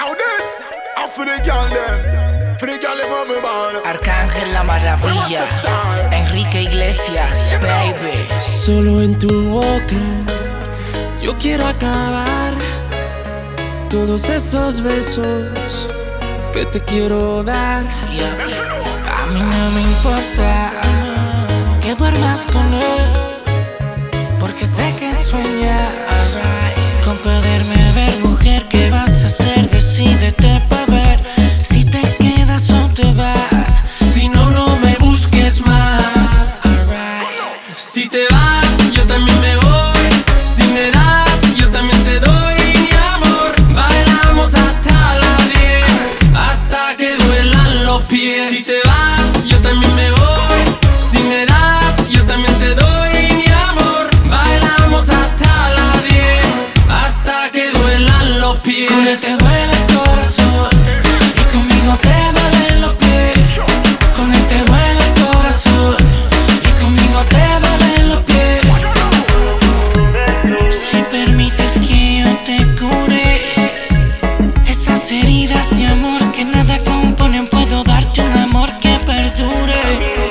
Now this, I'm for the girl them. For the girl them on me born. Arcángel La Maravilla, Enrique Iglesias, baby. Solo en tu boca yo quiero acabar todos esos besos que te quiero dar. A mí no me importa que duermas con él, porque sé que sueñas con poderme ver. Mujer, ¿qué vas a hacer? Decídete pa' ver si te quedas o te vas. Si no, no me busques más. Si te vas, yo también me voy. Si me das, yo también te doy. Mi amor, bailamos hasta la 10, hasta que duelan los pies. Si te vas, yo también me voy. Si me das, yo también te doy. Mi amor, bailamos hasta la 10, hasta que duelan los pies. Con él te duele el corazón y conmigo te duelen los pies. Con él te duele el corazón y conmigo te duelen los pies. Si permites que yo te cure esas heridas de amor que nada componen, puedo darte un amor que perdure.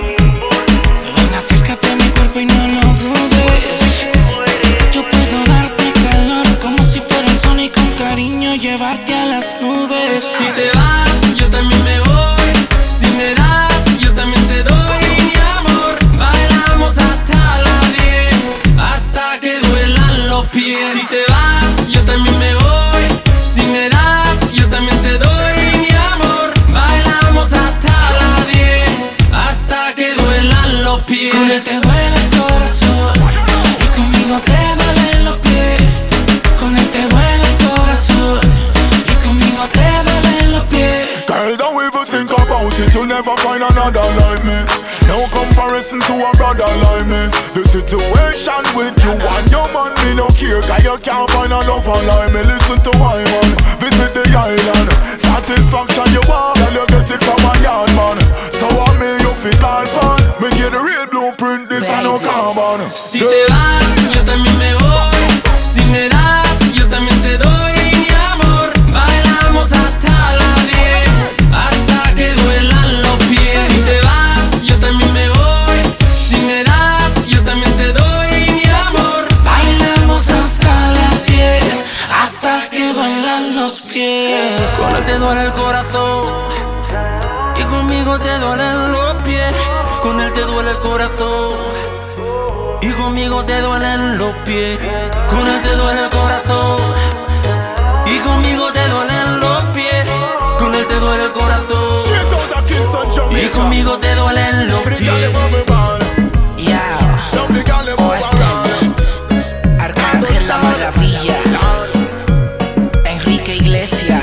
Ven, acércate a mi cuerpo y no lo dudes. Yo puedo darte calor como si fuera un sol y con cariño llevarte a las nubes. Si te vas, yo también me voy. Si me das, yo también te doy. Mi amor, bailamos hasta la 10, hasta que duelan los pies. Si te vas, yo también me voy. Si me das, yo también te doy. Mi amor, bailamos hasta la 10, hasta que duelan los pies. Con él te duele el corazón y conmigo te duelen los pies. Con él te duele el corazón y conmigo te duelen los pies. Girl, don't even think about it. You'll never find another like me. No comparison to a brother like me. The situation with you and your man, me no care. Cause you can't find a lover like me. Listen to my man, visit the island. Satisfaction you want, girl, you get it from a yard man. So I me you fit all fun. Me get the real blueprint, this I no carbon. Si te vas, yo también me voy. Si me das, yo también te doy. Mi amor, bailamos hasta la 10, hasta que duelan los pies. Si te vas, yo también me voy. Si me das, yo también te doy. Mi amor, Bailamos hasta las 10, hasta que duelan los pies. con él te duele el corazón y conmigo te duelen los pies. Con él te duele el corazón y conmigo te duelen los pies. Con él te duele el corazón y conmigo te duelen los pies. Con él te duele el corazón Straight out of Kingston, y Jamaica. conmigo te duelen los For the girl them pies. on me born. Yeah, Now the girl them over around. Arcángel La Maravilla, Enrique Iglesias.